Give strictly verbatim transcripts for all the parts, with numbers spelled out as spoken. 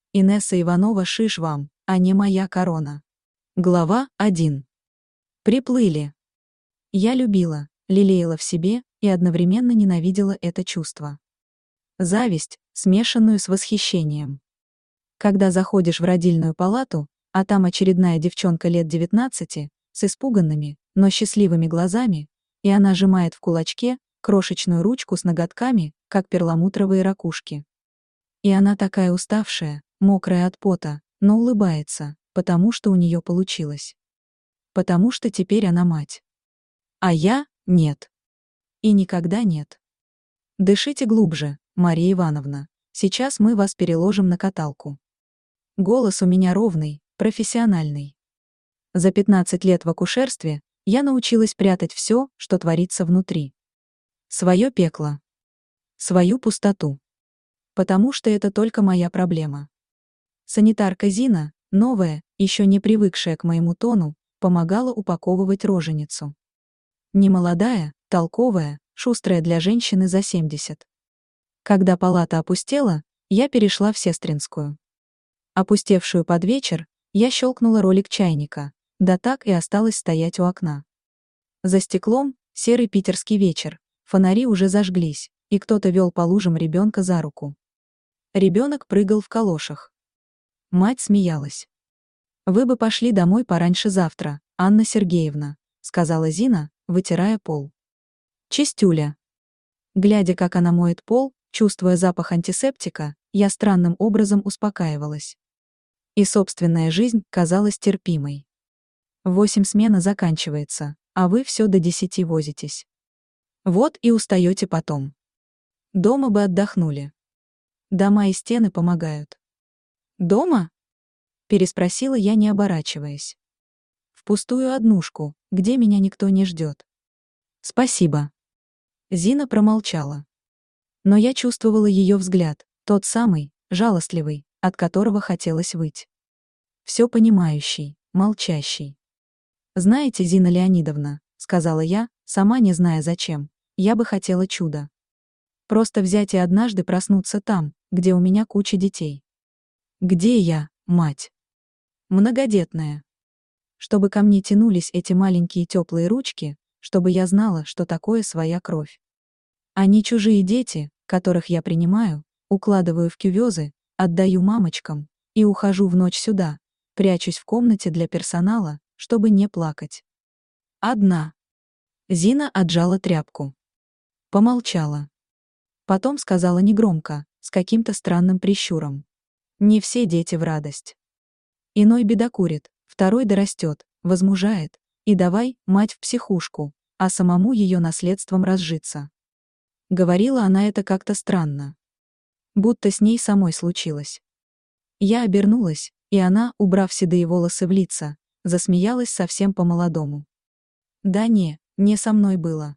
Инесса Иванова, шиш вам, а не моя корона. Глава один. Приплыли. Я любила, лелеяла в себе и одновременно ненавидела это чувство. Зависть, смешанную с восхищением. Когда заходишь в родильную палату, а там очередная девчонка лет девятнадцати, с испуганными, но счастливыми глазами, и она сжимает в кулачке крошечную ручку с ноготками, как перламутровые ракушки. И она такая уставшая, мокрая от пота, но улыбается, потому что у нее получилось. Потому что теперь она мать. А я — нет. И никогда нет. Дышите глубже, Мария Ивановна. Сейчас мы вас переложим на каталку. Голос у меня ровный, профессиональный. За пятнадцать лет в акушерстве я научилась прятать все, что творится внутри. Свое пекло. Свою пустоту. Потому что это только моя проблема. Санитарка Зина, новая, еще не привыкшая к моему тону, помогала упаковывать роженицу. Немолодая, толковая, шустрая для женщины за семьдесят. Когда палата опустела, я перешла в сестринскую. Опустевшую под вечер, я щелкнула ролик чайника, да так и осталась стоять у окна. За стеклом серый питерский вечер, фонари уже зажглись, и кто-то вел по лужам ребенка за руку. Ребенок прыгал в калошах. Мать смеялась. «Вы бы пошли домой пораньше завтра, Анна Сергеевна», — сказала Зина, вытирая пол. «Чистюля». Глядя, как она моет пол, чувствуя запах антисептика, я странным образом успокаивалась. И собственная жизнь казалась терпимой. Восемь смена заканчивается, а вы все до десяти возитесь. Вот и устаете потом. Дома бы отдохнули. Дома и стены помогают. «Дома?» — переспросила я, не оборачиваясь. «В пустую однушку, где меня никто не ждет». «Спасибо». Зина промолчала. Но я чувствовала ее взгляд, тот самый, жалостливый, от которого хотелось выть. Все понимающий, молчащий. «Знаете, Зина Леонидовна», — сказала я, сама не зная зачем, я бы хотела чуда. Просто взять и однажды проснуться там, где у меня куча детей. Где я, мать? Многодетная. Чтобы ко мне тянулись эти маленькие теплые ручки, чтобы я знала, что такое своя кровь. А не чужие дети, которых я принимаю, укладываю в кювезы, отдаю мамочкам и ухожу в ночь сюда, прячусь в комнате для персонала, чтобы не плакать. Одна. Зина отжала тряпку. Помолчала. Потом сказала негромко, с каким-то странным прищуром. Не все дети в радость. Иной бедокурит, второй дорастет, возмужает, и давай, мать, в психушку, а самому ее наследством разжиться. Говорила она это как-то странно. Будто с ней самой случилось. Я обернулась, и она, убрав седые волосы в лица, засмеялась совсем по-молодому. Да не, не со мной было.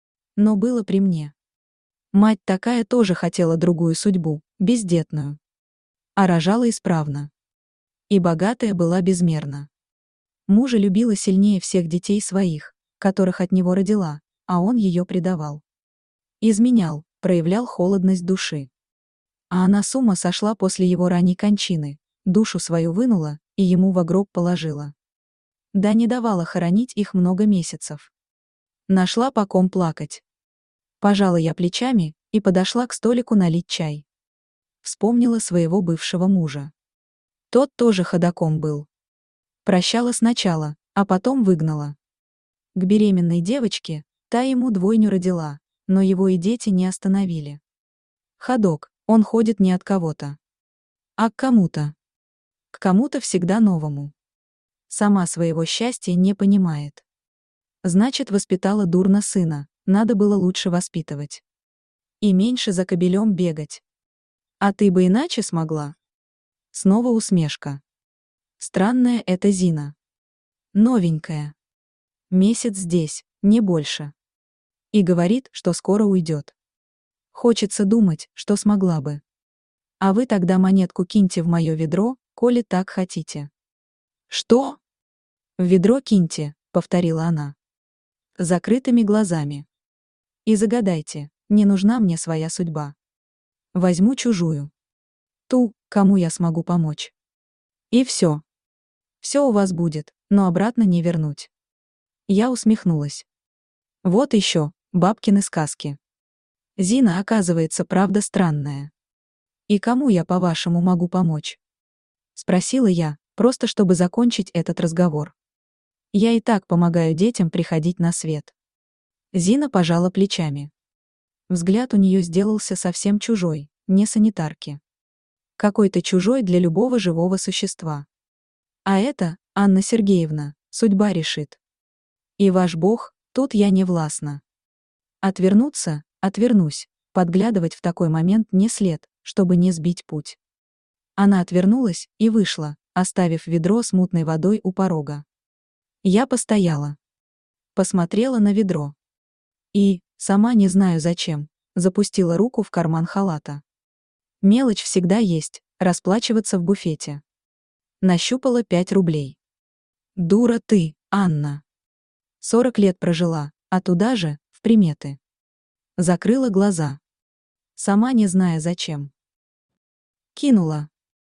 Но было при мне. Мать такая тоже хотела другую судьбу, бездетную. А рожала исправно. И богатая была безмерно. Мужа любила сильнее всех детей своих, которых от него родила, а он ее предавал. Изменял, проявлял холодность души. А она с ума сошла после его ранней кончины, душу свою вынула и ему в гроб положила. Да не давала хоронить их много месяцев. Нашла по ком плакать. Пожала я плечами и подошла к столику налить чай. Вспомнила своего бывшего мужа. Тот тоже ходоком был. Прощала сначала, а потом выгнала. К беременной девочке, та ему двойню родила, но его и дети не остановили. Ходок, он ходит не от кого-то, а к кому-то. К кому-то всегда новому. Сама своего счастья не понимает. Значит, воспитала дурно сына, надо было лучше воспитывать. И меньше за кобелем бегать. А ты бы иначе смогла? Снова усмешка. Странная эта Зина. Новенькая. Месяц здесь, не больше. И говорит, что скоро уйдет. Хочется думать, что смогла бы. А вы тогда монетку киньте в мое ведро, коли так хотите. Что? В ведро киньте, повторила она. Закрытыми глазами. И загадайте, не нужна мне своя судьба. Возьму чужую. Ту, кому я смогу помочь. И все. Все у вас будет, но обратно не вернуть. Я усмехнулась. Вот еще, бабкины сказки. Зина, оказывается, правда странная. И кому я, по-вашему, могу помочь? Спросила я, просто чтобы закончить этот разговор. Я и так помогаю детям приходить на свет. Зина пожала плечами. Взгляд у нее сделался совсем чужой, не санитарки. Какой-то чужой для любого живого существа. А это, Анна Сергеевна, судьба решит. И ваш Бог, тут я не властна. Отвернуться, отвернусь, подглядывать в такой момент не след, чтобы не сбить путь. Она отвернулась и вышла, оставив ведро с мутной водой у порога. Я постояла. Посмотрела на ведро. И, сама не знаю зачем, запустила руку в карман халата. Мелочь всегда есть, расплачиваться в буфете. Нащупала пять рублей. Дура ты, Анна. Сорок лет прожила, а туда же, в приметы. Закрыла глаза. Сама не зная зачем. Кинула.